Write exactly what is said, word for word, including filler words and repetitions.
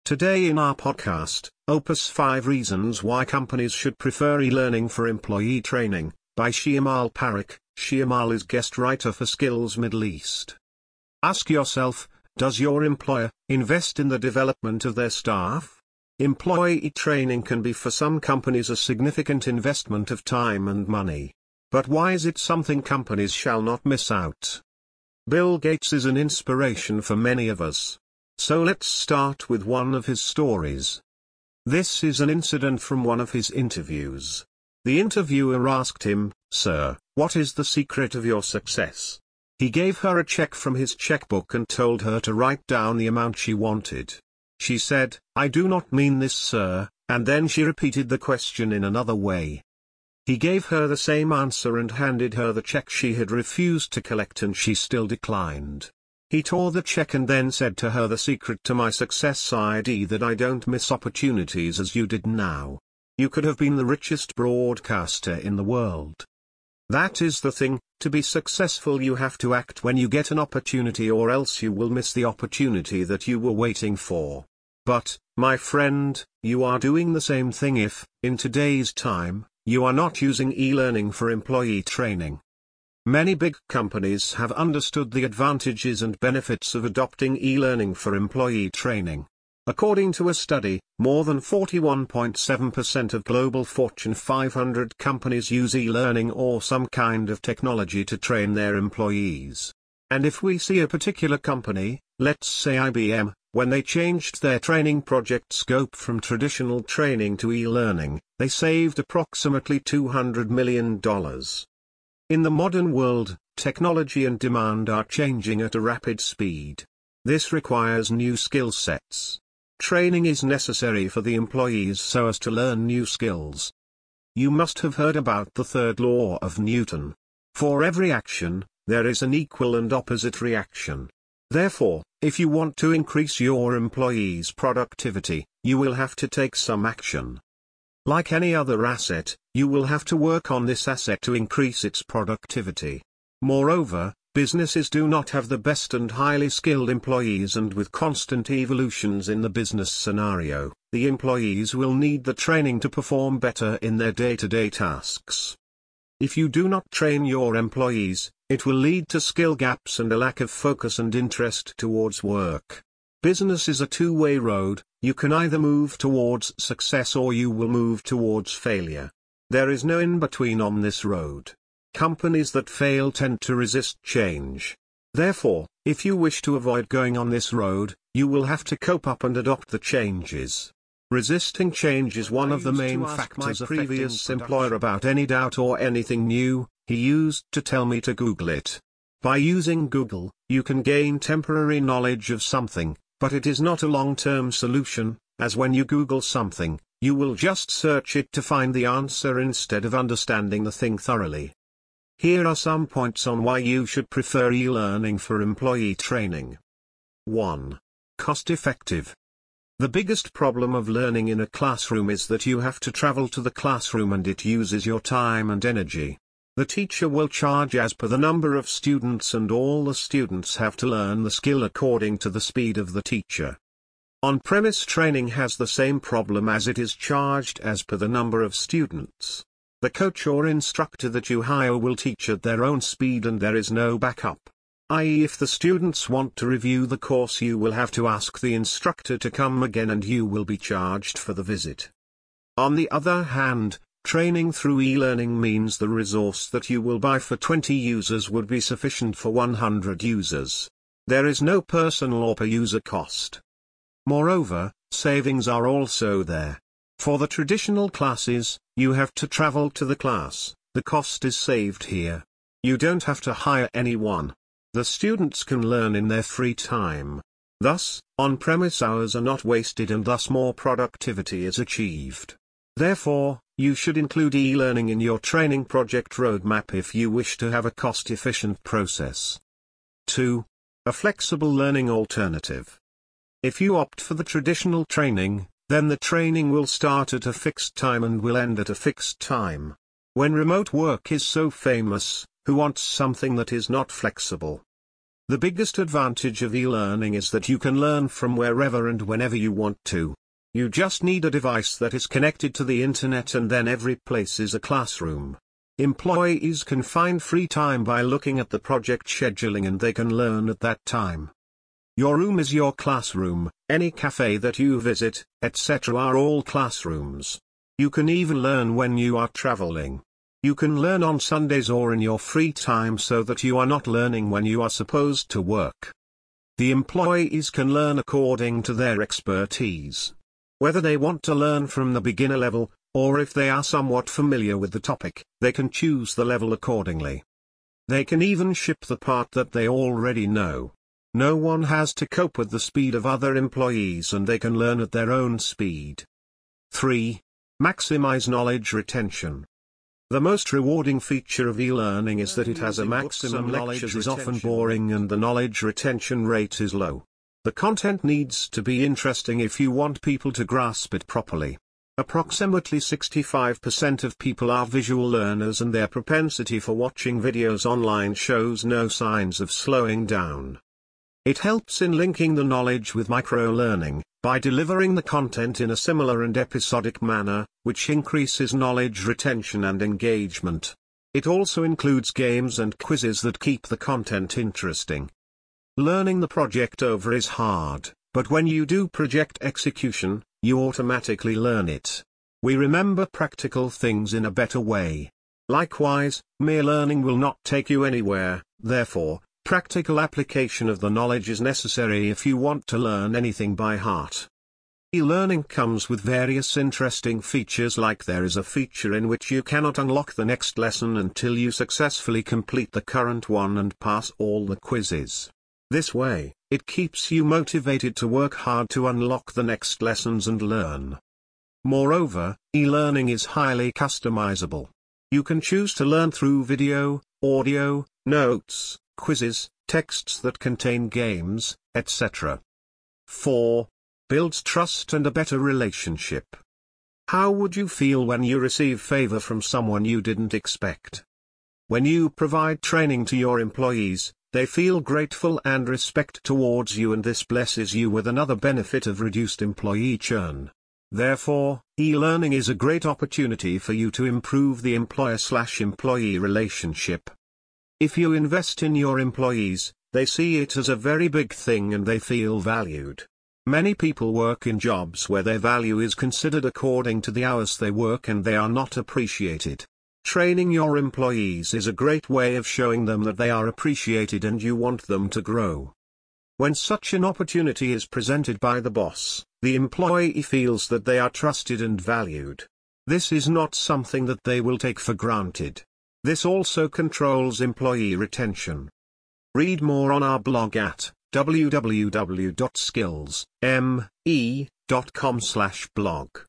Today in our podcast, Opus five Reasons Why Companies Should Prefer E-Learning for Employee Training, by Shiamal Parekh. Shiamal is guest writer for Skills Middle East. Ask yourself, does your employer invest in the development of their staff? Employee training can be for some companies a significant investment of time and money. But why is it something companies shall not miss out? Bill Gates is an inspiration for many of us. So let's start with one of his stories. This is an incident from one of his interviews. The interviewer asked him, "Sir, what is the secret of your success?" He gave her a check from his checkbook and told her to write down the amount she wanted. She said, "I do not mean this, sir," and then she repeated the question in another way. He gave her the same answer and handed her the check she had refused to collect, and she still declined. He tore the check and then said to her, "The secret to my success is that I don't miss opportunities as you did now. You could have been the richest broadcaster in the world. That is the thing, to be successful you have to act when you get an opportunity, or else you will miss the opportunity that you were waiting for. But, my friend, you are doing the same thing if, in today's time, you are not using e-learning for employee training." Many big companies have understood the advantages and benefits of adopting e-learning for employee training. According to a study, more than forty-one point seven percent of global Fortune five hundred companies use e-learning or some kind of technology to train their employees. And if we see a particular company, let's say I B M, when they changed their training project scope from traditional training to e-learning, they saved approximately two hundred million dollars. In the modern world, technology and demand are changing at a rapid speed. This requires new skill sets. Training is necessary for the employees so as to learn new skills. You must have heard about the third law of Newton. For every action, there is an equal and opposite reaction. Therefore, if you want to increase your employees' productivity, you will have to take some action. Like any other asset, you will have to work on this asset to increase its productivity. Moreover, businesses do not have the best and highly skilled employees, and with constant evolutions in the business scenario, the employees will need the training to perform better in their day-to-day tasks. If you do not train your employees, it will lead to skill gaps and a lack of focus and interest towards work. Business is a two-way road. You can either move towards success or you will move towards failure. There is no in-between on this road. Companies that fail tend to resist change. Therefore, if you wish to avoid going on this road, you will have to cope up and adopt the changes. Resisting change is one of the main factors affecting my previous employer about any doubt or anything new. He used to tell me to Google it. By using Google, you can gain temporary knowledge of something, but it is not a long-term solution, as when you Google something, you will just search it to find the answer instead of understanding the thing thoroughly. Here are some points on why you should prefer e-learning for employee training. one. Cost-effective. The biggest problem of learning in a classroom is that you have to travel to the classroom and it uses your time and energy. The teacher will charge as per the number of students, and all the students have to learn the skill according to the speed of the teacher. On-premise training has the same problem, as it is charged as per the number of students. The coach or instructor that you hire will teach at their own speed and there is no backup. that is, if the students want to review the course, you will have to ask the instructor to come again and you will be charged for the visit. On the other hand, training through e-learning means the resource that you will buy for twenty users would be sufficient for one hundred users. There is no personal or per user cost. Moreover, savings are also there. For the traditional classes, you have to travel to the class. The cost is saved here. You don't have to hire anyone. The students can learn in their free time. Thus, on-premise hours are not wasted and thus more productivity is achieved. Therefore, you should include e-learning in your training project roadmap if you wish to have a cost-efficient process. two. A flexible learning alternative. If you opt for the traditional training, then the training will start at a fixed time and will end at a fixed time. When remote work is so famous, who wants something that is not flexible? The biggest advantage of e-learning is that you can learn from wherever and whenever you want to. You just need a device that is connected to the internet, and then every place is a classroom. Employees can find free time by looking at the project scheduling, and they can learn at that time. Your room is your classroom. Any cafe that you visit, et cetera are all classrooms. You can even learn when you are traveling. You can learn on Sundays or in your free time so that you are not learning when you are supposed to work. The employees can learn according to their expertise. Whether they want to learn from the beginner level, or if they are somewhat familiar with the topic, they can choose the level accordingly. They can even ship the part that they already know. No one has to cope with the speed of other employees, and they can learn at their own speed. three. Maximize knowledge retention. The most rewarding feature of e-learning is that it has a maximum. Lectures is often boring and the knowledge retention rate is low. The content needs to be interesting if you want people to grasp it properly. Approximately sixty-five percent of people are visual learners, and their propensity for watching videos online shows no signs of slowing down. It helps in linking the knowledge with micro-learning, by delivering the content in a similar and episodic manner, which increases knowledge retention and engagement. It also includes games and quizzes that keep the content interesting. Learning the project over is hard, but when you do project execution, you automatically learn it. We remember practical things in a better way. Likewise, mere learning will not take you anywhere, therefore, practical application of the knowledge is necessary if you want to learn anything by heart. E-learning comes with various interesting features, like there is a feature in which you cannot unlock the next lesson until you successfully complete the current one and pass all the quizzes. This way, it keeps you motivated to work hard to unlock the next lessons and learn. Moreover, e-learning is highly customizable. You can choose to learn through video, audio, notes, quizzes, texts that contain games, et cetera. four. Builds trust and a better relationship. How would you feel when you receive favor from someone you didn't expect? When you provide training to your employees, they feel grateful and respect towards you, and this blesses you with another benefit of reduced employee churn. Therefore, e-learning is a great opportunity for you to improve the employer-slash-employee relationship. If you invest in your employees, they see it as a very big thing and they feel valued. Many people work in jobs where their value is considered according to the hours they work, and they are not appreciated. Training your employees is a great way of showing them that they are appreciated and you want them to grow. When such an opportunity is presented by the boss, the employee feels that they are trusted and valued. This is not something that they will take for granted. This also controls employee retention. Read more on our blog at w w w dot skills me dot com slash blog.